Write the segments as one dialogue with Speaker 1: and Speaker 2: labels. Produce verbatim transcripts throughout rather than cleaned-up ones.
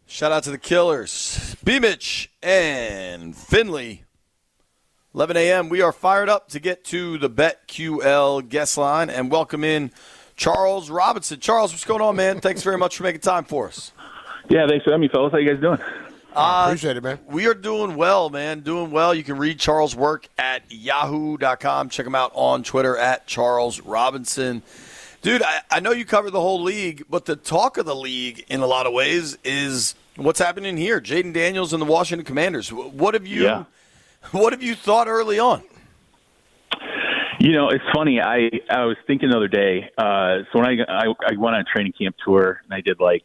Speaker 1: Shout out to the Killers, B-Mitch and Finley. eleven a.m. We are fired up to get to the BetQL guest line and welcome in Charles Robinson. Charles, what's going on, man? Thanks very much for making time for us.
Speaker 2: Yeah, thanks for having me, fellas. How you guys doing?
Speaker 1: Uh,
Speaker 3: Appreciate it, man.
Speaker 1: We are doing well, man. Doing well. You can read Charles' work at yahoo dot com. Check him out on Twitter at Charles Robinson. Dude, I, I know you cover the whole league, but the talk of the league in a lot of ways is what's happening here. Jaden Daniels and the Washington Commanders. What have you
Speaker 2: Yeah.
Speaker 1: what have you thought early on?
Speaker 2: You know, it's funny. I, I was thinking the other day. Uh, so when I, I I went on a training camp tour and I did like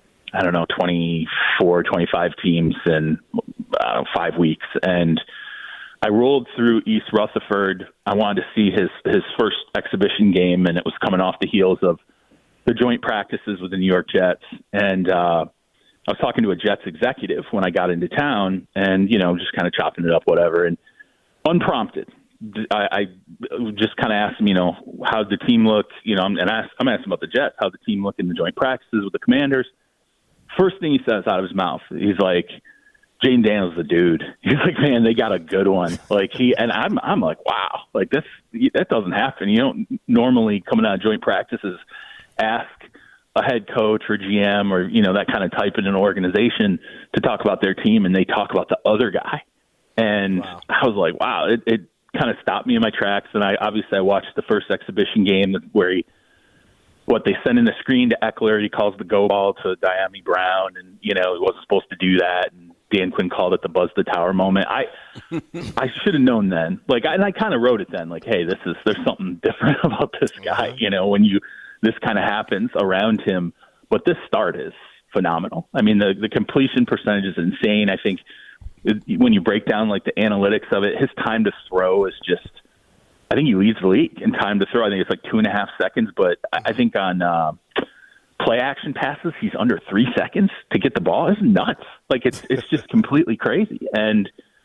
Speaker 2: I don't know twenty-four, twenty-five teams in uh, five weeks, and I rolled through East Rutherford. I wanted to see his his first exhibition game, and it was coming off the heels of the joint practices with the New York Jets. And uh, I was talking to a Jets executive when I got into town, and you know, just kind of chopping it up, whatever. And unprompted, I, I just kind of asked him, you know, how'd the team look? You know, and I asked, I'm asking about the Jets, how'd the team look in the joint practices with the Commanders? First thing he says out of his mouth, he's like, Jaden Daniels, the dude. He's like, man, they got a good one. Like he and I'm, I'm like, wow, like this, that doesn't happen. You don't normally coming out of joint practices ask a head coach or G M or you know that kind of type in an organization to talk about their team, and they talk about the other guy. And wow. I was like, wow, it, it kind of stopped me in my tracks. And I obviously I watched the first exhibition game where he. What they send in the screen to Eckler, he calls the go ball to Diami Brown, and you know he wasn't supposed to do that. And Dan Quinn called it the buzz the tower moment. I I should have known then. Like, I, and I kind of wrote it then. Like, hey, this is there's something different about this guy. You know, when you this kind of happens around him. But this start is phenomenal. I mean, the the completion percentage is insane. I think it, when you break down like the analytics of it, his time to throw is just. I think he leads the league in time to throw. I think it's like two and a half seconds. But I think on uh, play action passes, he's under three seconds to get the ball. It's nuts. Like it's it's just completely crazy. And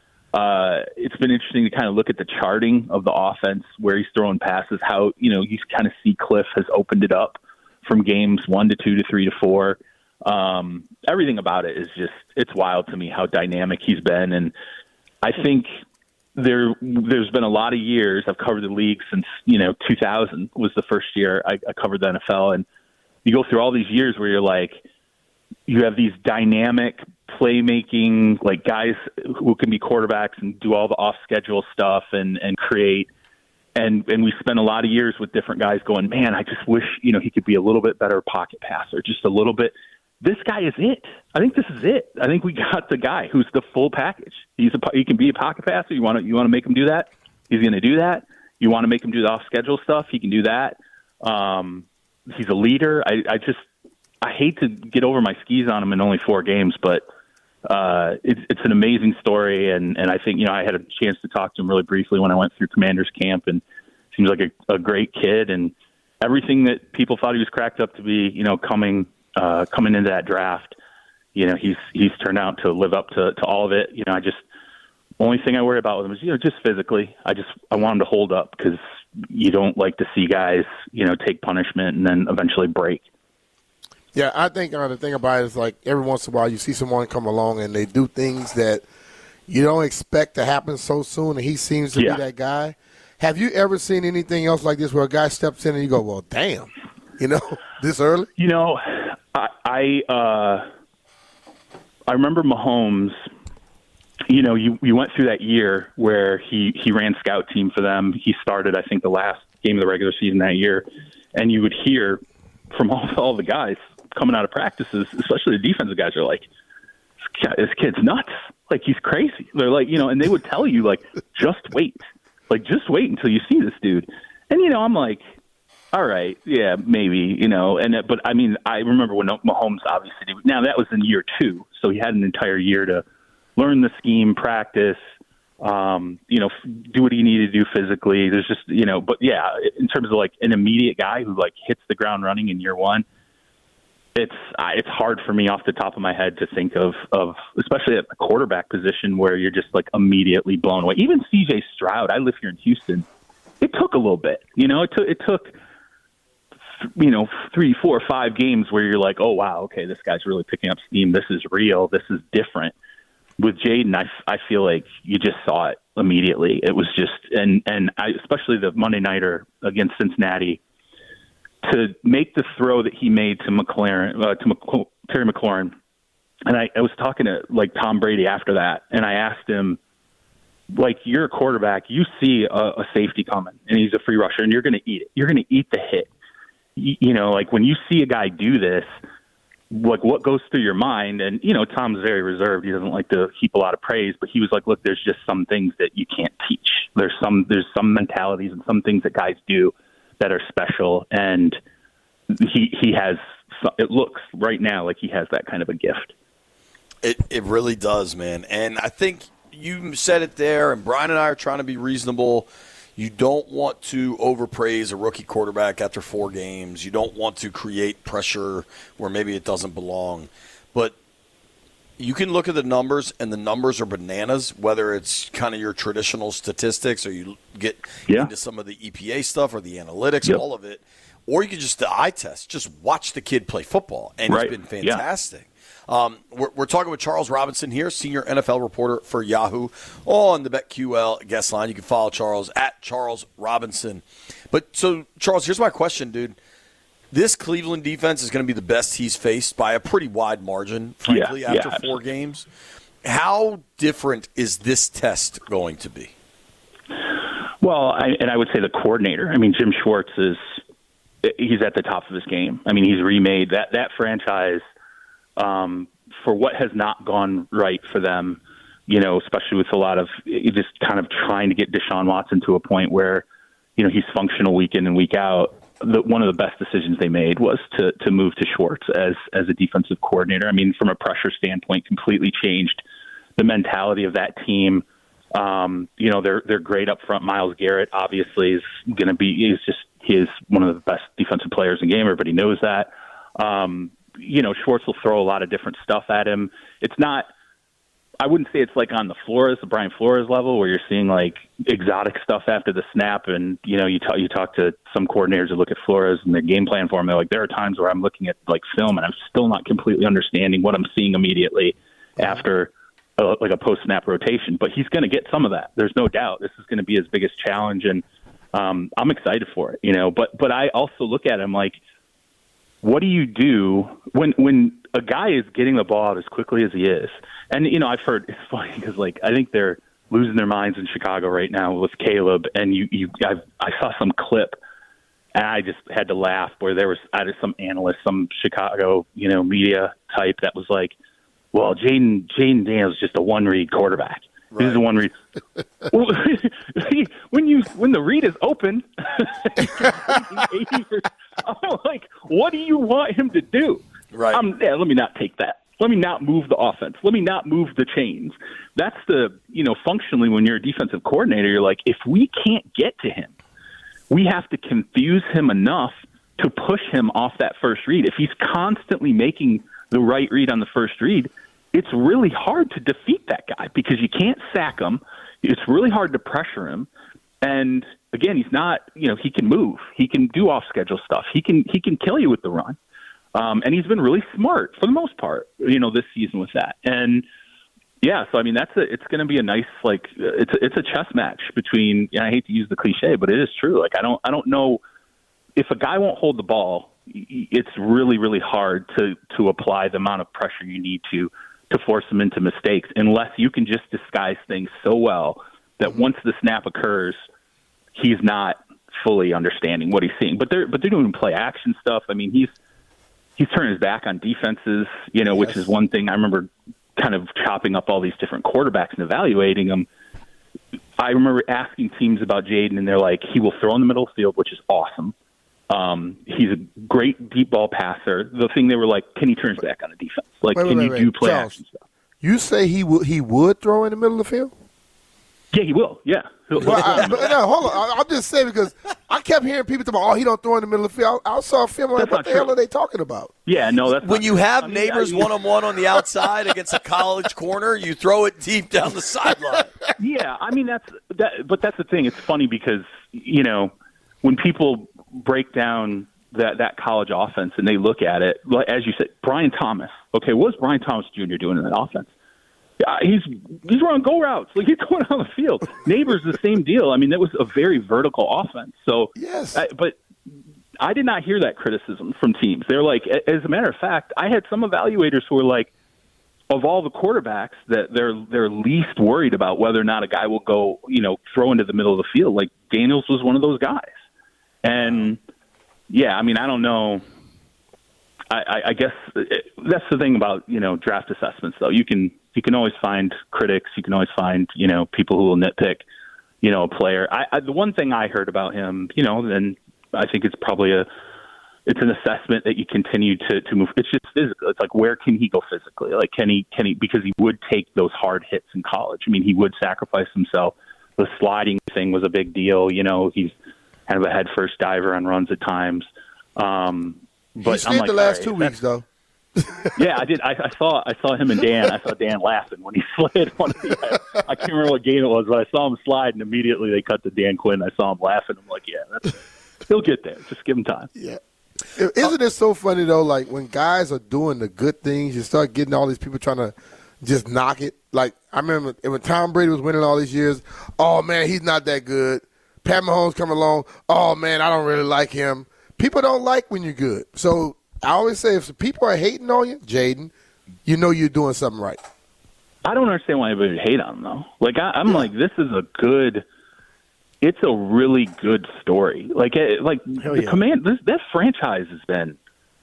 Speaker 2: uh, it's been interesting to kind of look at the charting of the offense, where he's throwing passes, how, you know, you kind of see Cliff has opened it up from games one to two to three to four. Um, everything about it is just, it's wild to me how dynamic he's been. And I think, There, there's been a lot of years. I've covered the league since, you know, two thousand was the first year I, I covered the N F L. And you go through all these years where you're like, you have these dynamic playmaking, like guys who can be quarterbacks and do all the off schedule stuff and, and create. And, and we spent a lot of years with different guys going, man, I just wish, you know, he could be a little bit better pocket passer, just a little bit. This guy is it. I think this is it. I think we got the guy who's the full package. He's a, he can be a pocket passer. You want to you want to make him do that? He's going to do that. You want to make him do the off schedule stuff? He can do that. Um, he's a leader. I, I just I hate to get over my skis on him in only four games, but uh, it's it's an amazing story. And, and I think you know I had a chance to talk to him really briefly when I went through Commanders camp, and seems like a, a great kid and everything that people thought he was cracked up to be. You know, coming. Uh, coming into that draft, you know, he's he's turned out to live up to, to all of it. You know, I just only thing I worry about with him is, you know, just physically. I just I want him to hold up because you don't like to see guys, you know, take punishment and then eventually break.
Speaker 3: Yeah, I think uh, the thing about it is like every once in a while you see someone come along and they do things that you don't expect to happen so soon, and he seems to
Speaker 2: yeah.
Speaker 3: be that guy. Have you ever seen anything else like this where a guy steps in and you go, well, damn, you know, this early?
Speaker 2: You know, I I, uh, I remember Mahomes. You know, you you went through that year where he he ran scout team for them. He started, I think, the last game of the regular season that year, and you would hear from all all the guys coming out of practices, especially the defensive guys, are like, "This kid's nuts! Like he's crazy." They're like, you know, and they would tell you like, "Just wait, like just wait until you see this dude." And you know, I'm like, all right, yeah, maybe, you know, and but I mean, I remember when Mahomes obviously did. Now that was in year two, so he had an entire year to learn the scheme, practice, um, you know, do what he needed to do physically. There's just, you know, but yeah, in terms of like an immediate guy who like hits the ground running in year one, it's uh, it's hard for me off the top of my head to think of of especially at the quarterback position where you're just like immediately blown away. Even C J Stroud, I live here in Houston. It took a little bit, you know. It took it took. you know, three, four, five games where you're like, oh, wow, okay, this guy's really picking up steam. This is real. This is different. With Jaden, I, I feel like you just saw it immediately. It was just, and, and I, especially the Monday nighter against Cincinnati, to make the throw that he made to McLaurin, uh, to Mc, Terry McLaurin. And I, I was talking to like Tom Brady after that, and I asked him, like, you're a quarterback, you see a, a safety coming, and he's a free rusher, and you're going to eat it. You're going to eat the hit. You, you know, like when you see a guy do this, like what goes through your mind? And, you know, Tom's very reserved. He doesn't like to heap a lot of praise, but he was like, look, there's just some things that you can't teach. There's some, there's some mentalities and some things that guys do that are special. And he, he has, it looks right now like he has that kind of a gift.
Speaker 1: It, it really does, man. And I think you said it there, and Brian and I are trying to be reasonable. You don't want to overpraise a rookie quarterback after four games. You don't want to create pressure where maybe it doesn't belong. But you can look at the numbers, and the numbers are bananas, whether it's kind of your traditional statistics or you get yeah. into some of the E P A stuff or the analytics, yep. all of it. Or you can just the eye test. Just watch the kid play football, and right. he's been fantastic. Yeah. Um, we're, we're talking with Charles Robinson here, senior N F L reporter for Yahoo, on the BetQL guest line. You can follow Charles at Charles Robinson. But so, Charles, here's my question, dude. This Cleveland defense is going to be the best he's faced by a pretty wide margin, frankly, yeah, after yeah, four games. How different is this test going to be?
Speaker 2: Well, I, and I would say the coordinator. I mean, Jim Schwartz is he's at the top of his game. I mean, he's remade that that franchise. Um, for what has not gone right for them, you know, especially with a lot of just kind of trying to get Deshaun Watson to a point where, you know, he's functional week in and week out. The, one of the best decisions they made was to to move to Schwartz as as a defensive coordinator. I mean, from a pressure standpoint, completely changed the mentality of that team. Um, you know, they're they're great up front. Myles Garrett obviously is going to be he's just he is one of the best defensive players in the game. Everybody knows that. Um, You know, Schwartz will throw a lot of different stuff at him. It's not, I wouldn't say it's like on the Flores, the Brian Flores level, where you're seeing like exotic stuff after the snap. And, you know, you talk, you talk to some coordinators who look at Flores and their game plan for him. They're like, there are times where I'm looking at like film and I'm still not completely understanding what I'm seeing immediately after a, like a post snap rotation. But he's going to get some of that. There's no doubt. This is going to be his biggest challenge. And um, I'm excited for it, you know, but, but I also look at him like, what do you do when when a guy is getting the ball out as quickly as he is? And, you know, I've heard it's funny because, like, I think they're losing their minds in Chicago right now with Caleb. And you, you I've, I saw some clip, and I just had to laugh where there was I some analyst, some Chicago, you know, media type that was like, well, Jaden Jaden Daniels is just a one-read quarterback. Right. This is a one-read. Well, when you when the read is open, I'm like, what do you want him to do?
Speaker 1: Right.
Speaker 2: Um, yeah, let me not take that. Let me not move the offense. Let me not move the chains. That's the, you know, functionally when you're a defensive coordinator, you're like, if we can't get to him, we have to confuse him enough to push him off that first read. If he's constantly making the right read on the first read, it's really hard to defeat that guy because you can't sack him. It's really hard to pressure him. And again, he's not, you know, he can move. He can do off schedule stuff. He can, he can kill you with the run. Um, and he's been really smart for the most part, you know, this season with that. And yeah, so I mean, that's a, it's going to be a nice, like, it's a, it's a chess match between, and I hate to use the cliche, but it is true. Like, I don't, I don't know if a guy won't hold the ball, it's really, really hard to, to apply the amount of pressure you need to, to force him into mistakes, unless you can just disguise things so well that once the snap occurs, he's not fully understanding what he's seeing. But they're but they're doing play action stuff. I mean, he's he's turning his back on defenses, you know, yes. which is one thing I remember kind of chopping up all these different quarterbacks and evaluating them. I remember asking teams about Jaden, and they're like, he will throw in the middle of the field, which is awesome. Um, he's a great deep ball passer. The thing they were like, can he turn his back on the defense? Like, wait, can wait, you wait. do play Charles, action stuff?
Speaker 3: You say he would he would throw in the middle of the field?
Speaker 2: Yeah, he will. Yeah.
Speaker 3: Well, I, no, hold on. I'm just saying because I kept hearing people talk about, oh, he don't throw in the middle of the field. I, I saw a film like, what the true. hell are they talking about?
Speaker 2: Yeah, no, that's
Speaker 1: when
Speaker 2: not
Speaker 1: you
Speaker 2: true.
Speaker 1: have
Speaker 2: I mean,
Speaker 1: neighbors
Speaker 2: I,
Speaker 1: one-on-one on the outside against a college corner, you throw it deep down the sideline.
Speaker 2: Yeah, I mean, that's that. But that's the thing. It's funny because, you know, when people break down that, that college offense and they look at it, as you said, Brian Thomas. Okay, what was Brian Thomas Junior doing in that offense? Yeah, he's he's running go routes. Like, he's going on the field. Neighbors, the same deal. I mean, that was a very vertical offense. So,
Speaker 3: yes.
Speaker 2: I, but I did not hear that criticism from teams. They're like, as a matter of fact, I had some evaluators who were like, of all the quarterbacks, that they're they're least worried about whether or not a guy will go, you know, throw into the middle of the field. Like, Daniels was one of those guys. And, yeah, I mean, I don't know. I, I, I guess it, that's the thing about, you know, draft assessments, though. You can you can always find critics. You can always find, you know, people who will nitpick, you know, a player. I, I, the one thing I heard about him, you know, and I think it's probably a it's an assessment that you continue to, to move. It's just physical. It's like, where can he go physically? Like, can he can he because he would take those hard hits in college. I mean, he would sacrifice himself. The sliding thing was a big deal. You know, he's kind of a head first diver on runs at times. Um, But
Speaker 3: he slid
Speaker 2: like,
Speaker 3: the last
Speaker 2: right,
Speaker 3: two weeks, though.
Speaker 2: yeah, I did. I, I saw. I saw him and Dan. I saw Dan laughing when he slid. One of the, I can't remember what game it was, but I saw him slide, and immediately they cut to Dan Quinn. I saw him laughing. I'm like, yeah, that's, he'll get there. Just give him time.
Speaker 3: Yeah. Isn't it so funny though? Like, when guys are doing the good things, you start getting all these people trying to just knock it. Like, I remember when Tom Brady was winning all these years. Oh man, he's not that good. Pat Mahomes come along. Oh man, I don't really like him. People don't like when you're good. So I always say, if people are hating on you, Jaden, you know you're doing something right.
Speaker 2: I don't understand why anybody would hate on him, though. Like, I, I'm yeah. like, this is a good – it's a really good story. Like, it, like
Speaker 3: Hell
Speaker 2: the
Speaker 3: yeah.
Speaker 2: command – this that franchise has been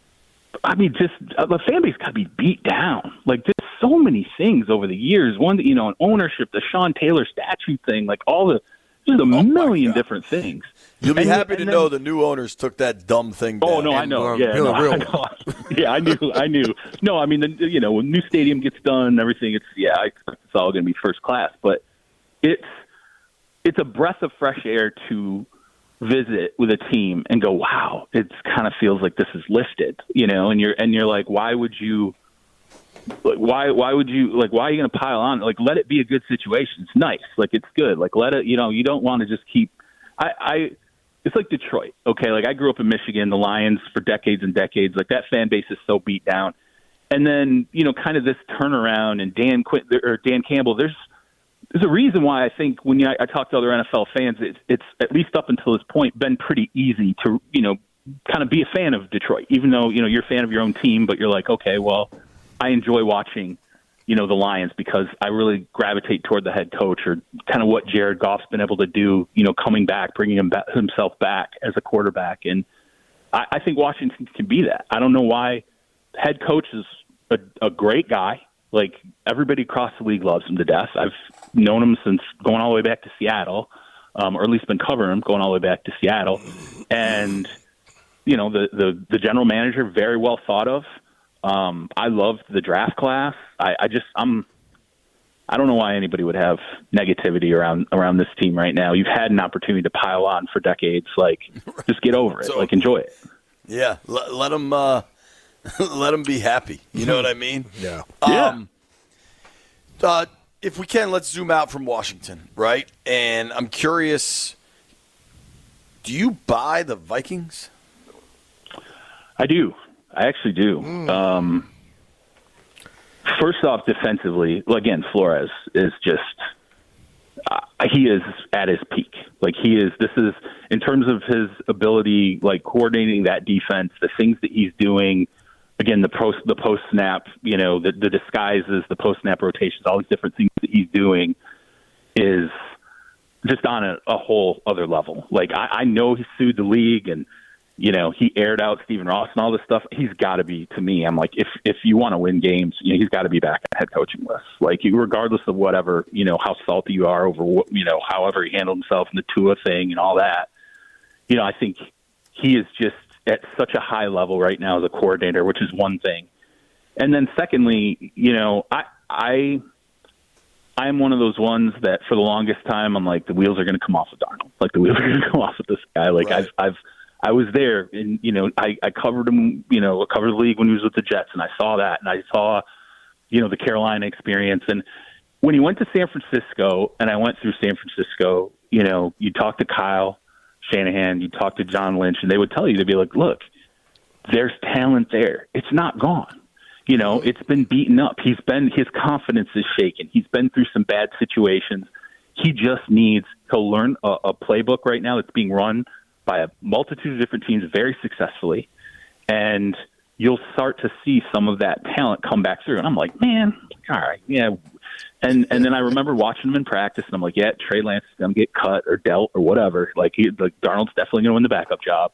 Speaker 2: – I mean, just uh, – the fan base got to be beat down. Like, there's so many things over the years. One, you know, an ownership, the Sean Taylor statue thing, like all the – there's a oh million different things.
Speaker 1: You'll be
Speaker 2: and,
Speaker 1: happy
Speaker 2: and
Speaker 1: to
Speaker 2: then,
Speaker 1: know the new owners took that dumb thing down.
Speaker 2: Oh, no, I know. Yeah, no, I know. yeah, I knew. I knew. No, I mean, the, you know, when new stadium gets done and everything, it's, yeah, I expect it's all going to be first class. But it's it's a breath of fresh air to visit with a team and go, wow, it kind of feels like this is lifted, you know, and you're and you're like, why would you Like, why why would you like why are you going to pile on? Like, let it be a good situation. It's nice. Like, it's good. Like, let it, you know, you don't want to just keep I, I it's like Detroit. Okay, like, I grew up in Michigan, the Lions for decades and decades. Like, that fan base is so beat down. And then, you know, kind of this turnaround and Dan Quinn or Dan Campbell, there's there's a reason why I think when you, I, I talk to other N F L fans, it's it's at least up until this point been pretty easy to, you know, kind of be a fan of Detroit, even though, you know, you're a fan of your own team, but you're like, okay, well, I enjoy watching, you know, the Lions because I really gravitate toward the head coach or kind of what Jared Goff's been able to do, you know, coming back, bringing him back, himself back as a quarterback. And I, I think Washington can be that. I don't know why. Head coach is a, a great guy. Like, everybody across the league loves him to death. I've known him since going all the way back to Seattle, um, or at least been covering him going all the way back to Seattle. And, you know, the, the, the general manager, very well thought of. Um, I loved the draft class. I, I just, I'm, I don't know why anybody would have negativity around, around this team right now. You've had an opportunity to pile on for decades. Like, just get over it. So, like, enjoy it.
Speaker 1: Yeah. Let, let them, uh, let them be happy. You know what I mean?
Speaker 3: Yeah.
Speaker 1: Um, yeah. Uh, if we can, let's zoom out from Washington, right? And I'm curious, do you buy the Vikings?
Speaker 2: I do. I actually do. Mm. Um, first off, defensively, again, Flores is just uh, he is at his peak. Like, he is. This is in terms of his ability, like coordinating that defense, the things that he's doing. Again, the post the post snap, you know, the, the disguises, the post snap rotations, all these different things that he's doing is just on a, a whole other level. Like, I, I know he sued the league and. You know, he aired out Stephen Ross and all this stuff. He's got to be, to me, I'm like, if if you want to win games, you know, he's got to be back on the head coaching list. Like, regardless of whatever, you know, how salty you are over, what, you know, however he handled himself in the Tua thing and all that. You know, I think he is just at such a high level right now as a coordinator, which is one thing. And then secondly, you know, I I I am one of those ones that for the longest time, I'm like, the wheels are going to come off of Darnold. Like, the wheels are going to come off of this guy. Like, right. I've I've I was there, and you know, I, I covered him. You know, I covered the league when he was with the Jets, and I saw that, and I saw, you know, the Carolina experience. And when he went to San Francisco, and I went through San Francisco, you know, you talk to Kyle Shanahan, you talk to John Lynch, and they would tell you, they'd be like, "Look, there's talent there. It's not gone. You know, it's been beaten up. He's been, his confidence is shaken. He's been through some bad situations. He just needs to learn a, a playbook right now that's being run by a multitude of different teams very successfully. And you'll start to see some of that talent come back through. And I'm like, man, all right, yeah. And and then I remember watching him in practice, and I'm like, yeah, Trey Lance is going to get cut or dealt or whatever. Like, he, like Darnold's definitely going to win the backup job.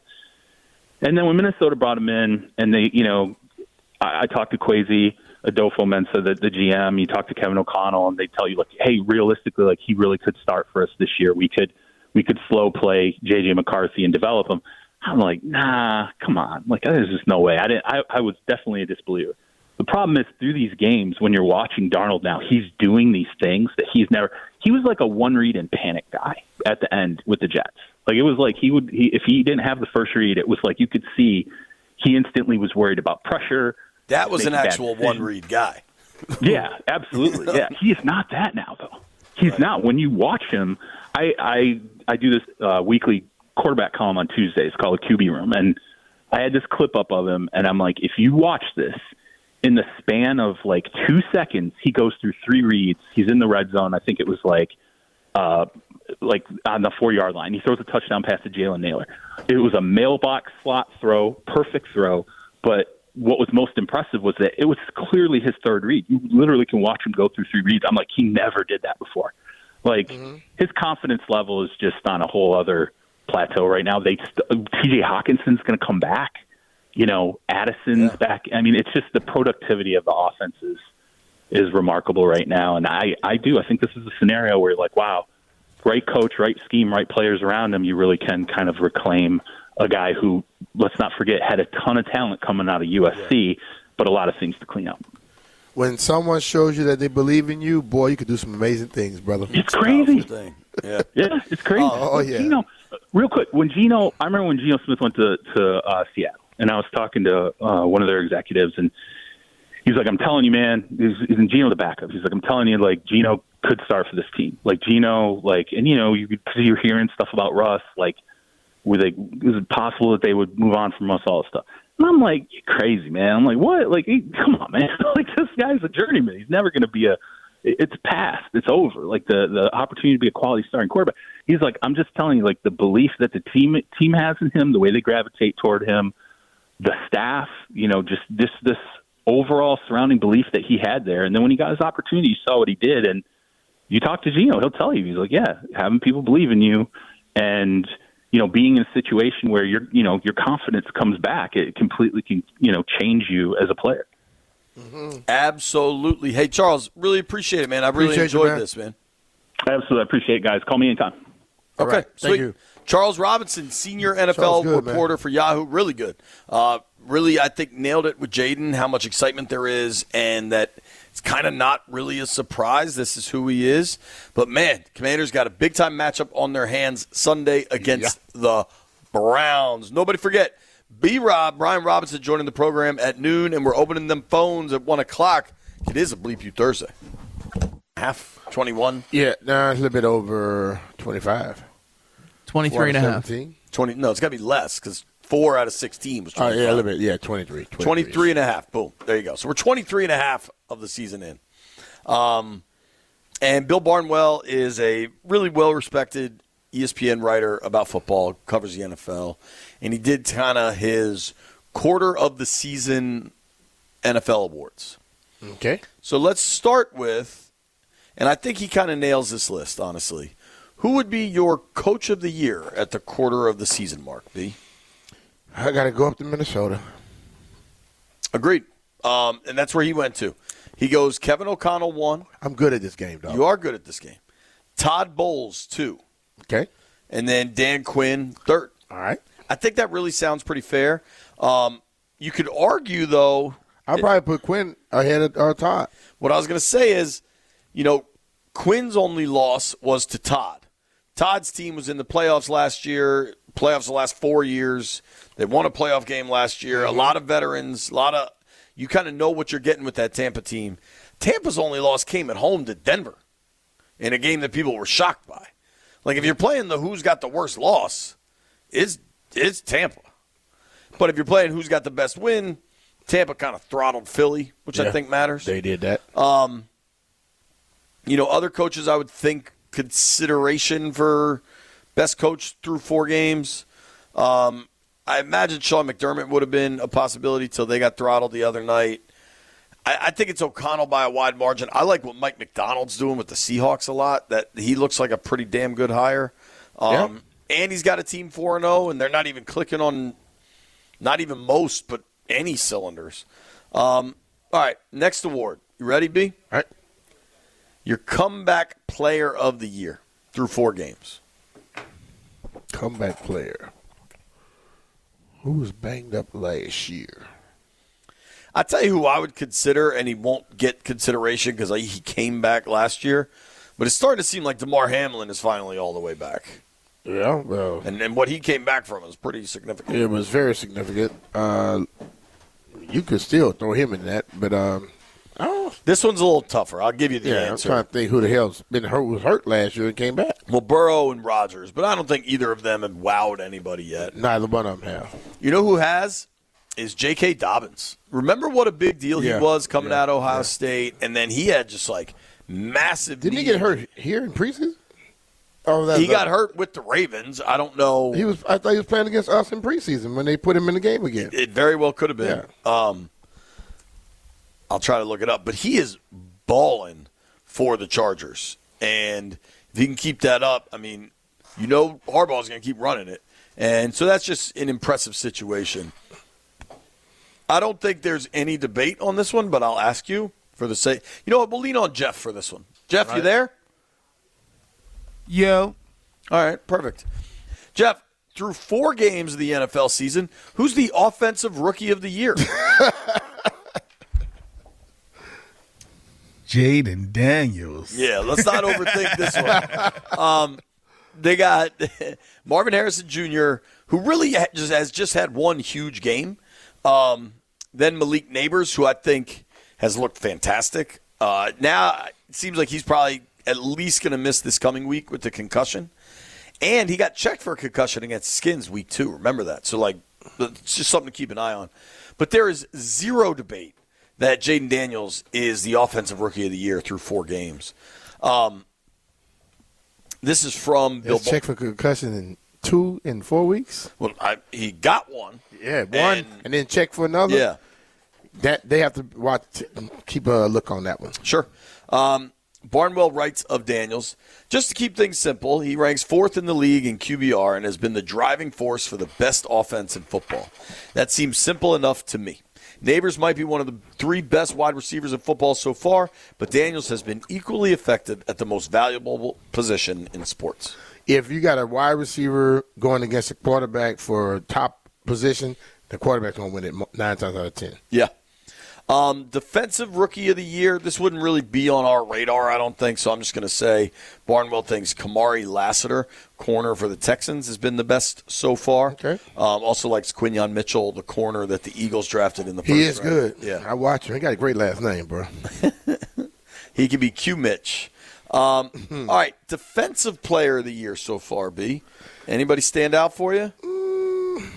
Speaker 2: And then when Minnesota brought him in, and they, you know, I, I talked to Kwesi Adofo-Mensah, the, the G M. You talk to Kevin O'Connell, and they tell you, like, hey, realistically, like, he really could start for us this year. We could we could slow play J J McCarthy and develop him. I'm like, nah, come on. Like, there's just no way. I didn't. I, I was definitely a disbeliever. The problem is through these games, when you're watching Darnold now, he's doing these things that he's never. He was like a one read and panic guy at the end with the Jets. Like, it was like he would. He, if he didn't have the first read, it was like you could see he instantly was worried about pressure.
Speaker 1: That was an actual one read guy.
Speaker 2: Yeah, absolutely. Yeah, he is not that now, though. He's right. not. When you watch him, I I I do this uh, weekly quarterback column on Tuesdays called Q B Room, and I had this clip up of him, and I'm like, if you watch this, in the span of like two seconds, he goes through three reads. He's in the red zone. I think it was like, uh, like on the four yard line. He throws a touchdown pass to Jalen Nailor. It was a mailbox slot throw, perfect throw. But what was most impressive was that it was clearly his third read. You literally can watch him go through three reads. I'm like, he never did that before. Like mm-hmm. his confidence level is just on a whole other plateau right now. They T J Hawkinson's going to come back. You know, Addison's yeah. back. I mean, it's just the productivity of the offense is, is remarkable right now. And I, I do. I think this is a scenario where you're like, wow, right coach, right scheme, right players around him, you really can kind of reclaim a guy who, let's not forget, had a ton of talent coming out of U S C, yeah. but a lot of things to clean up.
Speaker 3: When someone shows you that they believe in you, boy, you can do some amazing things, brother.
Speaker 2: It's crazy.
Speaker 1: Yeah.
Speaker 2: yeah, it's crazy.
Speaker 3: Oh, oh yeah.
Speaker 2: Geno, real quick, when Geno, I remember when Geno Smith went to, to uh, Seattle. And I was talking to uh, one of their executives, and he's like, I'm telling you, man, he's, he's in Geno the backup. He's like, I'm telling you, like, Geno could start for this team. Like, Geno, like, and, you know, you, you're hearing stuff about Russ, like, were they, is it possible that they would move on from Russ, all this stuff? And I'm like, you're crazy, man. I'm like, what? Like, hey, come on, man. Like, this guy's a journeyman. He's never going to be a, it's past. It's over. Like, the, the opportunity to be a quality starting quarterback. He's like, I'm just telling you, like, the belief that the team team has in him, the way they gravitate toward him, the staff, you know, just this this overall surrounding belief that he had there. And then when he got his opportunity, you saw what he did. And you talk to Geno, he'll tell you, he's like, yeah, having people believe in you and, you know, being in a situation where your, you know, your confidence comes back, it completely can, you know, change you as a player.
Speaker 1: Mm-hmm. Absolutely. Hey, Charles, really appreciate it, man. I really appreciate enjoyed you, man. this, man.
Speaker 2: Absolutely. I appreciate it, guys. Call me anytime.
Speaker 1: Okay.
Speaker 3: Right. Thank
Speaker 1: sweet.
Speaker 3: you.
Speaker 1: Charles Robinson, senior N F L good, reporter man. for Yahoo. Really good. Uh, really, I think, nailed it with Jaden, how much excitement there is, and that it's kind of not really a surprise. This is who he is. But, man, Commanders got a big-time matchup on their hands Sunday against yeah. the Browns. Nobody forget, B-Rob, Brian Robinson, joining the program at noon, and we're opening them phones at one o'clock. It is a Bleep You Thursday. Half, twenty-one?
Speaker 3: Yeah, no, it's a little bit over twenty-five.
Speaker 4: twenty-three and a half.
Speaker 1: twenty, no, it's got to be less because four out of sixteen was twenty-five.
Speaker 3: Oh, yeah, a little bit. Yeah, twenty-three. twenty-three.
Speaker 1: twenty-three and a half. Boom. There you go. So we're twenty-three and a half of the season in. Um, and Bill Barnwell is a really well-respected E S P N writer about football, covers the N F L, and he did kind of his quarter of the season N F L awards.
Speaker 3: Okay.
Speaker 1: So let's start with, and I think he kind of nails this list, honestly. Who would be your coach of the year at the quarter of the season mark, B?
Speaker 3: I got to go up to Minnesota.
Speaker 1: Agreed. Um, and that's where he went to. He goes Kevin O'Connell, one.
Speaker 3: I'm good at this game, dog.
Speaker 1: You are good at this game. Todd Bowles, two.
Speaker 3: Okay.
Speaker 1: And then Dan Quinn, third.
Speaker 3: All right.
Speaker 1: I think that really sounds pretty fair. Um, you could argue, though.
Speaker 3: I'll probably put Quinn ahead of uh, Todd.
Speaker 1: What I was going to say is, you know, Quinn's only loss was to Todd. Todd's team was in the playoffs last year, playoffs the last four years. They won a playoff game last year. A lot of veterans, a lot of – you kind of know what you're getting with that Tampa team. Tampa's only loss came at home to Denver in a game that people were shocked by. Like, if you're playing the who's got the worst loss, it's, it's Tampa. But if you're playing who's got the best win, Tampa kind of throttled Philly, which
Speaker 3: Yeah,
Speaker 1: I think matters.
Speaker 3: They did that.
Speaker 1: Um, you know, other coaches I would think consideration for best coach through four games. Um, I imagine Sean McDermott would have been a possibility till they got throttled the other night. I, I think it's O'Connell by a wide margin. I like what Mike McDonald's doing with the Seahawks a lot. That he looks like a pretty damn good hire. Um, yeah. And he's got a team four and oh, and they're not even clicking on not even most, but any cylinders. Um, all right, next award. You ready, B?
Speaker 3: All right.
Speaker 1: Your comeback player of the year through four games.
Speaker 3: Comeback player. Who was banged up last year?
Speaker 1: I'll tell you who I would consider, and he won't get consideration because he came back last year. But it's starting to seem like DeMar Hamlin is finally all the way back.
Speaker 3: Yeah, well.
Speaker 1: And, and what he came back from is pretty significant.
Speaker 3: It was very significant. Uh, you could still throw him in that, but um, oh,
Speaker 1: this one's a little tougher. I'll give you the
Speaker 3: yeah,
Speaker 1: answer.
Speaker 3: I'm trying to think who the hell's been hurt, was hurt last year and came back.
Speaker 1: Well, Burrow and Rodgers, but I don't think either of them have wowed anybody yet.
Speaker 3: Neither one of them have.
Speaker 1: You know who has? Is J K. Dobbins. Remember what a big deal
Speaker 3: yeah.
Speaker 1: he was coming
Speaker 3: yeah.
Speaker 1: out of Ohio
Speaker 3: yeah.
Speaker 1: State, and then he had just like massive.
Speaker 3: Didn't
Speaker 1: knee.
Speaker 3: he get hurt here in preseason? Oh, that,
Speaker 1: he
Speaker 3: that,
Speaker 1: got hurt with the Ravens. I don't know.
Speaker 3: He was. I thought he was playing against us in preseason when they put him in the game again.
Speaker 1: It very well could have been.
Speaker 3: Yeah.
Speaker 1: Um, I'll try to look it up, but he is balling for the Chargers, and if he can keep that up, I mean, you know, Harbaugh's going to keep running it, and so that's just an impressive situation. I don't think there's any debate on this one, but I'll ask you for the sake. You know what? We'll lean on Jeff for this one. Jeff,
Speaker 3: right.
Speaker 1: You there?
Speaker 4: Yo.
Speaker 1: All right, perfect. Jeff, through four games of the N F L season, who's the offensive rookie of the year?
Speaker 4: Jaden Daniels.
Speaker 1: Yeah, let's not overthink this one. Um, they got Marvin Harrison Junior, who really just has just had one huge game. Um, then Malik Neighbors, who I think has looked fantastic. Uh, now it seems like he's probably at least going to miss this coming week with the concussion. And he got checked for a concussion against Skins week two. Remember that. So, like, it's just something to keep an eye on. But there is zero debate that Jaden Daniels is the offensive rookie of the year through four games. Um, this is from Bill.
Speaker 3: Check for concussion in two in four weeks.
Speaker 1: Well, I, he got one.
Speaker 3: Yeah, one, and, and then check for another.
Speaker 1: Yeah,
Speaker 3: that they have to watch. Keep a look on that one.
Speaker 1: Sure. Um, Barnwell writes of Daniels, just to keep things simple, he ranks fourth in the league in Q B R and has been the driving force for the best offense in football. That seems simple enough to me. Neighbors might be one of the three best wide receivers in football so far, but Daniels has been equally effective at the most valuable position in sports.
Speaker 3: If you got a wide receiver going against a quarterback for a top position, the quarterback's going to win it nine times out of ten.
Speaker 1: Yeah. Um, defensive rookie of the year, this wouldn't really be on our radar, I don't think, so I'm just going to say Barnwell thinks Kamari Lassiter, corner for the Texans, has been the best so far.
Speaker 3: Okay.
Speaker 1: Um, also likes Quinyon Mitchell, the corner that the Eagles drafted in the first
Speaker 3: He is
Speaker 1: round.
Speaker 3: good.
Speaker 1: Yeah.
Speaker 3: I watch him. He got a great last name, bro.
Speaker 1: He could be Q Mitch. Um, all right, defensive player of the year so far, B. Anybody stand out for you?
Speaker 3: Mm,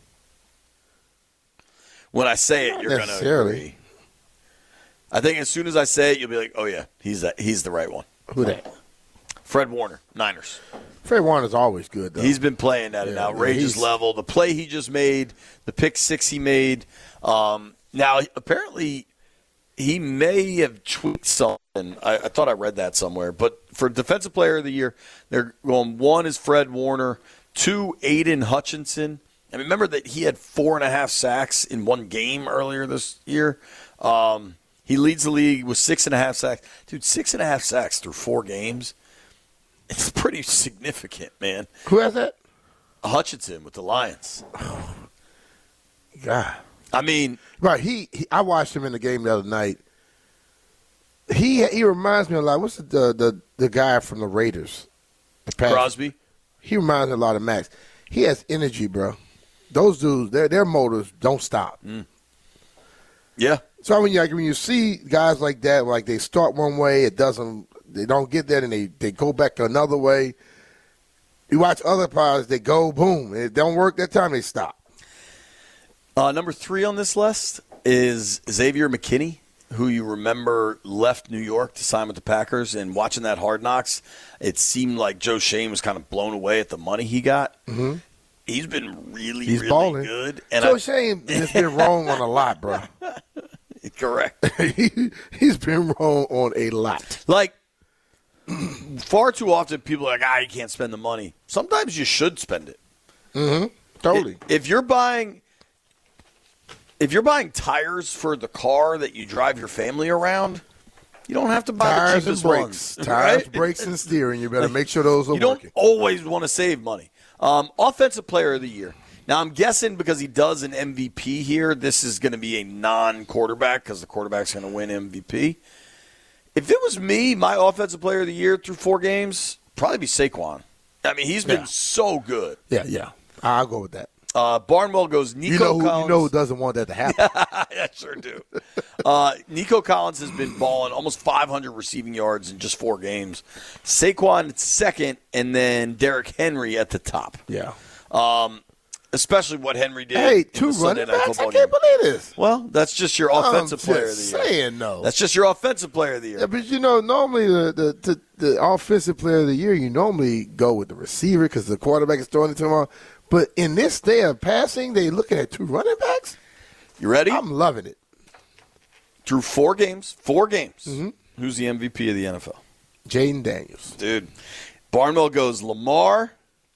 Speaker 1: when I say it, you're going to agree. I think as soon as I say it, you'll be like, oh, yeah, he's that, he's the right one.
Speaker 3: Who that?
Speaker 1: Fred Warner, Niners.
Speaker 3: Fred Warner's always good, though.
Speaker 1: He's been playing at
Speaker 3: yeah,
Speaker 1: an outrageous
Speaker 3: yeah,
Speaker 1: level. The play he just made, the pick six he made. Um, now, apparently, he may have tweaked something. I, I thought I read that somewhere. But for Defensive Player of the Year, they're going one is Fred Warner, two, Aiden Hutchinson. And remember that he had four and a half sacks in one game earlier this year. Um, he leads the league with six and a half sacks. Dude, six and a half sacks through four games. It's pretty significant, man.
Speaker 3: Who has that?
Speaker 1: Hutchinson with the Lions.
Speaker 3: Oh, God.
Speaker 1: I mean,
Speaker 3: right. He, he. I watched him in the game the other night. He he reminds me a lot. What's the the the, the guy from the Raiders? The Packers?
Speaker 1: Crosby.
Speaker 3: He reminds me a lot of Max. He has energy, bro. Those dudes, their their motors don't stop.
Speaker 1: Mm. Yeah.
Speaker 3: So when you like when you see guys like that, like they start one way, it doesn't. They don't get there, and they, they go back another way. You watch other pilots, they go boom. It don't work that time, they stop.
Speaker 1: Uh, number three on this list is Xavier McKinney, who you remember left New York to sign with the Packers. And watching that Hard Knocks, it seemed like Joe Shane was kind of blown away at the money he got.
Speaker 3: Mm-hmm.
Speaker 1: He's been really,
Speaker 3: He's
Speaker 1: really
Speaker 3: balling.
Speaker 1: good. And
Speaker 3: Joe
Speaker 1: I,
Speaker 3: Shane has been wrong on a lot, bro.
Speaker 1: Correct.
Speaker 3: he, he's been wrong on a lot.
Speaker 1: Like, far too often people are like, ah, you can't spend the money. Sometimes you should spend it.
Speaker 3: Mm-hmm. Totally.
Speaker 1: If you're buying if you're buying tires for the car that you drive your family around, you don't have to buy
Speaker 3: Tires
Speaker 1: the
Speaker 3: and
Speaker 1: cheapest
Speaker 3: brakes.
Speaker 1: ones.
Speaker 3: Tires,
Speaker 1: right?
Speaker 3: brakes, and steering. You better make sure those are
Speaker 1: You don't
Speaker 3: working.
Speaker 1: always want to save money. Um, offensive player of the year. Now, I'm guessing because he does an M V P here, this is going to be a non-quarterback because the quarterback's going to win M V P. If it was me, my offensive player of the year through four games, probably be Saquon. I mean, he's been
Speaker 3: Yeah.
Speaker 1: so good.
Speaker 3: Yeah, yeah. I'll go with that.
Speaker 1: Uh, Barnwell goes Nico
Speaker 3: You know, who,
Speaker 1: Collins.
Speaker 3: you know who doesn't want that to happen.
Speaker 1: I sure do. Uh, Nico Collins has been balling almost five hundred receiving yards in just four games. Saquon second, and then Derrick Henry at the top.
Speaker 3: Yeah.
Speaker 1: Um, especially what Henry did.
Speaker 3: Hey,
Speaker 1: in
Speaker 3: two
Speaker 1: the Sunday
Speaker 3: running
Speaker 1: Night
Speaker 3: backs? I
Speaker 1: Football
Speaker 3: can't
Speaker 1: game.
Speaker 3: believe this.
Speaker 1: Well, that's just your offensive
Speaker 3: I'm
Speaker 1: player of
Speaker 3: just
Speaker 1: the year.
Speaker 3: saying, no.
Speaker 1: That's just your offensive player of the year.
Speaker 3: Yeah, but you know, normally the, the, the, the offensive player of the year, you normally go with the receiver because the quarterback is throwing it to him. But in this day of passing, they looking at two running backs.
Speaker 1: You ready?
Speaker 3: I'm loving it.
Speaker 1: Through four games, four games.
Speaker 3: Mm-hmm.
Speaker 1: Who's the M V P of the N F L?
Speaker 3: Jaden Daniels.
Speaker 1: Dude, Barnwell goes Lamar,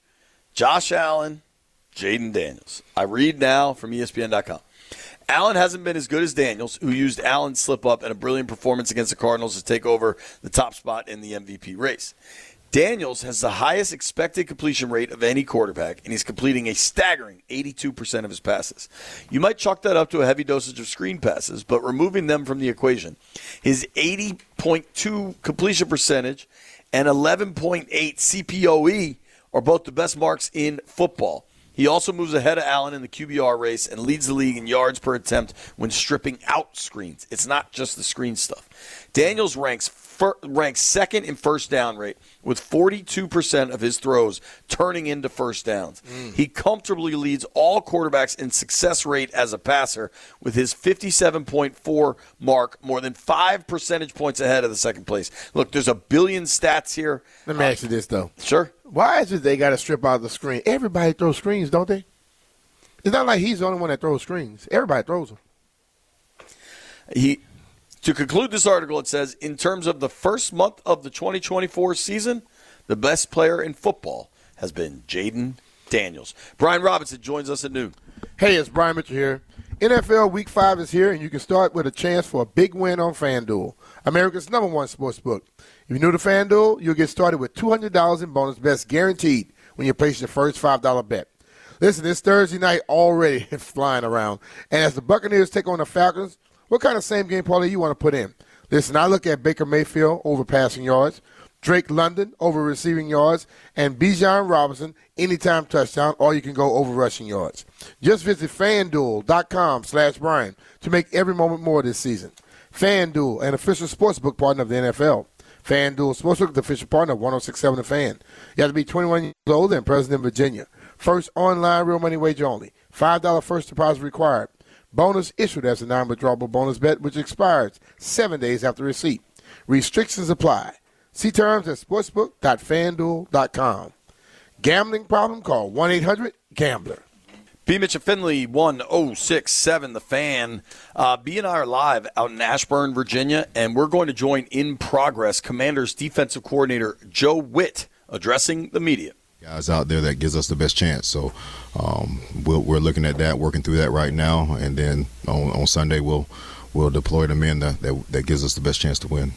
Speaker 1: Josh Allen, Jaden Daniels. I read now from E S P N dot com. Allen hasn't been as good as Daniels, who used Allen's slip-up and a brilliant performance against the Cardinals to take over the top spot in the M V P race. Daniels has the highest expected completion rate of any quarterback, and he's completing a staggering eighty-two percent of his passes. You might chalk that up to a heavy dosage of screen passes, but removing them from the equation, his eighty point two completion percentage and eleven point eight C P O E are both the best marks in football. He also moves ahead of Allen in the Q B R race and leads the league in yards per attempt when stripping out screens. It's not just the screen stuff. Daniels ranks fir- ranks second in first down rate with forty-two percent of his throws turning into first downs. Mm. He comfortably leads all quarterbacks in success rate as a passer with his fifty-seven point four mark, more than five percentage points ahead of the second place. Look, there's a billion stats here.
Speaker 3: Let me ask you this, though.
Speaker 1: Sure.
Speaker 3: Why is it they got to strip out the screen? Everybody throws screens, don't they? It's not like he's the only one that throws screens. Everybody throws them.
Speaker 1: He, to conclude this article, it says, in terms of the first month of the twenty twenty-four season, the best player in football has been Jaden Daniels. Brian Robinson joins us at noon.
Speaker 3: Hey, it's Brian Mitchell here. N F L Week five is here, and you can start with a chance for a big win on FanDuel, America's number one sports book. If you're new to FanDuel, you'll get started with two hundred dollars in bonus bets guaranteed when you place your first five dollar bet. Listen, it's Thursday night already flying around, and as the Buccaneers take on the Falcons, what kind of same-game parlay you want to put in? Listen, I look at Baker Mayfield over passing yards, Drake London over receiving yards, and Bijan Robinson anytime touchdown, or you can go over rushing yards. Just visit FanDuel.com slash Brian to make every moment more this season. FanDuel, an official sportsbook partner of the N F L. FanDuel Sportsbook, the official partner of one oh six point seven The Fan. You have to be twenty-one years old and present in Virginia. First online real money wager only. five dollars first deposit required. Bonus issued as a non-withdrawable bonus bet, which expires seven days after receipt. Restrictions apply. See terms at sportsbook dot fan duel dot com. Gambling problem? Call one eight hundred gambler.
Speaker 1: B. Mitch and Finley, one oh six point seven The Fan. Uh, B and I are live out in Ashburn, Virginia, and we're going to join in progress Commanders defensive coordinator Joe Witt addressing the media.
Speaker 5: Guys out there that gives us the best chance. So um, we're, we're looking at that, working through that right now, and then on, on Sunday we'll we'll deploy the men that, that that gives us the best chance to win.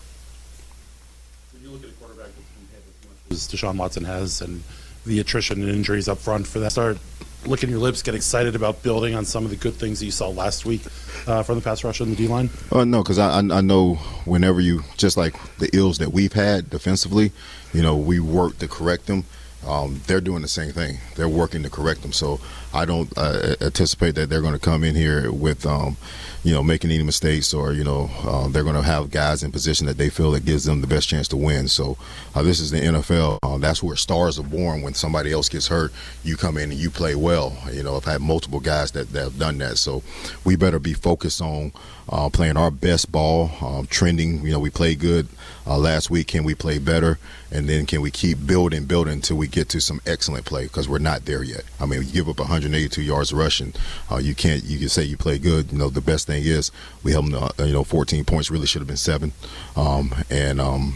Speaker 6: When you look at a quarterback that's been hit as much as Deshaun Watson has, and the attrition and injuries up front for that, start licking your lips, get excited about building on some of the good things that you saw last week uh, from the pass rush and the D-line?
Speaker 5: Uh, no, because I, I know whenever you, just like the ills that we've had defensively, you know, we work to correct them. Um, they're doing the same thing. They're working to correct them. So I don't uh, anticipate that they're going to come in here with, um, you know, making any mistakes, or, you know, uh, they're going to have guys in position that they feel that gives them the best chance to win. So uh, this is the N F L. Uh, that's where stars are born. When somebody else gets hurt, you come in and you play well. You know, I've had multiple guys that, that have done that. So we better be focused on uh, playing our best ball, um, trending. You know, we played good uh, last week. Can we play better? And then can we keep building, building until we get to some excellent play? Because we're not there yet. I mean, you give up one hundred eighty-two yards rushing. Uh, you can't. You can say you play good. You know, the best thing is we held them. To, you know, fourteen points really should have been seven. Um, and um,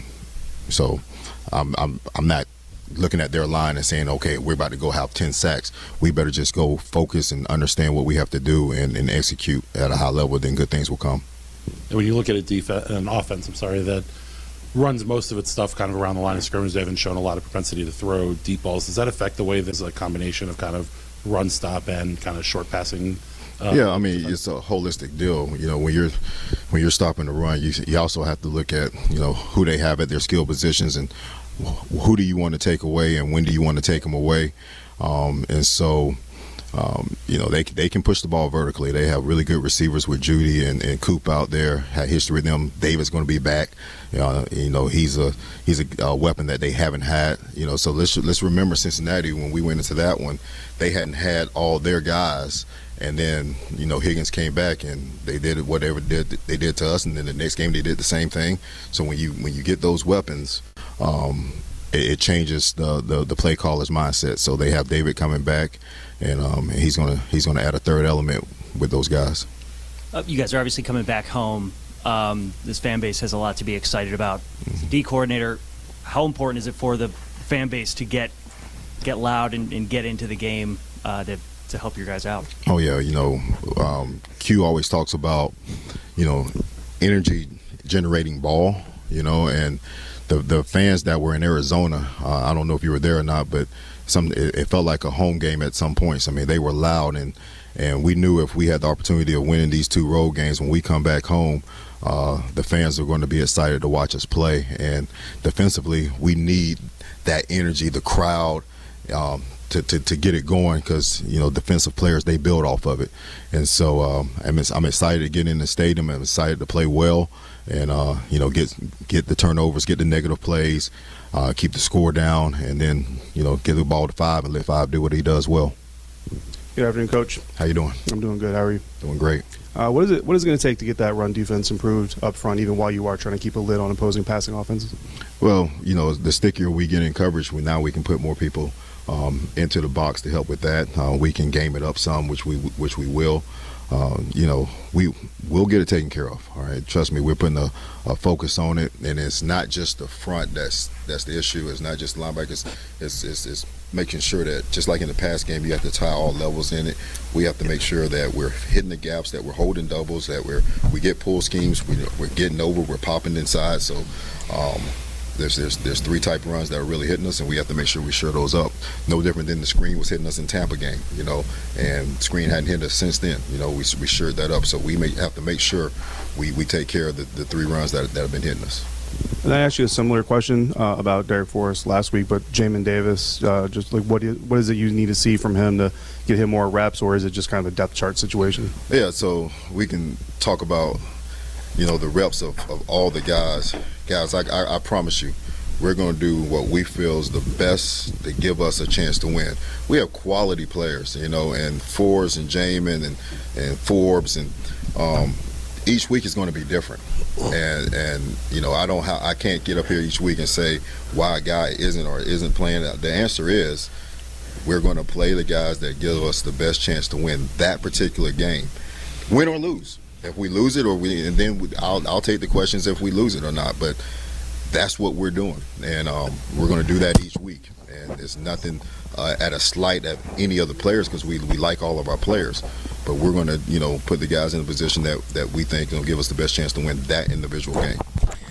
Speaker 5: so I'm, I'm I'm not looking at their line and saying, okay, we're about to go have ten sacks. We better just go focus and understand what we have to do and, and execute at a high level. Then good things will come.
Speaker 6: And when you look at a defense, an offense, I'm sorry, that runs most of its stuff kind of around the line of scrimmage, they haven't shown a lot of propensity to throw deep balls. Does that affect the way there's a combination of kind of run stop and kind of short passing? Uh,
Speaker 5: yeah, I mean, it's a holistic deal. You know, when you're when you're stopping the run, you you also have to look at, you know, who they have at their skill positions and who do you want to take away and when do you want to take them away. Um, and so, um, you know, they they can push the ball vertically. They have really good receivers with Judy and, and Coop out there. Had history with them. David's going to be back. Uh, you know, he's a he's a, a weapon that they haven't had. You know, so let's let's remember Cincinnati when we went into that one, they hadn't had all their guys. And then, you know, Higgins came back and they did whatever did they did to us, and then the next game they did the same thing. So when you when you get those weapons, um, it, it changes the, the the play caller's mindset. So they have David coming back, and, um, and he's gonna he's gonna add a third element with those guys.
Speaker 7: Uh, you guys are obviously coming back home. Um, this fan base has a lot to be excited about. Mm-hmm. D coordinator, how important is it for the fan base to get get loud and, and get into the game uh, to to help your guys out?
Speaker 5: Oh yeah, you know, um, Q always talks about, you know, energy generating ball, you know, and the the fans that were in Arizona, uh, I don't know if you were there or not, but some it, it felt like a home game at some points. I mean, they were loud, and and we knew if we had the opportunity of winning these two road games, when we come back home, uh, the fans are going to be excited to watch us play. And defensively, we need that energy, the crowd, um, To, to, to get it going, because, you know, defensive players, they build off of it. And so um, I'm, I'm excited to get in the stadium. I'm excited to play well and, uh, you know, get get the turnovers, get the negative plays, uh, keep the score down, and then, you know, get the ball to Five and let Five do what he does well.
Speaker 8: Good afternoon, Coach.
Speaker 5: How you doing?
Speaker 8: I'm doing good. How are you?
Speaker 5: Doing great.
Speaker 8: Uh, what is it? What is it going to take to get that run defense improved up front, even while you are trying to keep a lid on opposing passing offenses?
Speaker 5: Well, you know, the stickier we get in coverage, we, now we can put more people Um, into the box to help with that. Uh, we can game it up some, which we which we will. Uh, you know, we we'll get it taken care of. All right, trust me, we're putting a, a focus on it, and it's not just the front that's that's the issue. It's not just the linebackers. It's, it's it's making sure that, just like in the past game, you have to tie all levels in it. We have to make sure that we're hitting the gaps, that we're holding doubles, that we're we get pull schemes, we, we're getting over, we're popping inside. So. Um, There's, there's there's three type of runs that are really hitting us, and we have to make sure we shore those up. No different than the screen was hitting us in Tampa game, you know, and screen hadn't hit us since then. You know, we we shored that up, so we may have to make sure we, we take care of the, the three runs that that have been hitting us.
Speaker 8: And I asked you a similar question uh, about Derek Forrest last week, but Jamin Davis, uh, just like what is, what is it you need to see from him to get him more reps, or is it just kind of a depth chart situation?
Speaker 5: Yeah, so we can talk about, you know, the reps of, of all the guys. Guys, I, I, I promise you, we're going to do what we feel is the best to give us a chance to win. We have quality players, you know, and Forbes and Jamin and, and Forbes, and um, each week is going to be different. And, and you know, I don't ha- I can't get up here each week and say why a guy isn't or isn't playing. The answer is we're going to play the guys that give us the best chance to win that particular game, win or lose. If we lose it, or we, and then we, I'll, I'll take the questions if we lose it or not. But that's what we're doing, and um, we're going to do that each week. And it's nothing uh, at a slight at any other players, because we we like all of our players. But we're going to, you know, put the guys in a position that that we think will give us the best chance to win that individual game.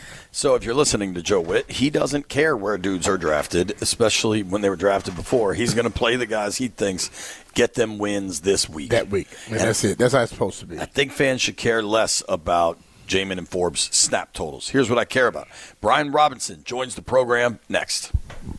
Speaker 1: So if you're listening to Joe Witt, he doesn't care where dudes are drafted, especially when they were drafted before. He's going to play the guys he thinks get them wins this week.
Speaker 3: That week. Man, that's it. That's how it's supposed to be.
Speaker 1: I think fans should care less about Jamin and Forbes' snap totals. Here's what I care about. Brian Robinson joins the program next.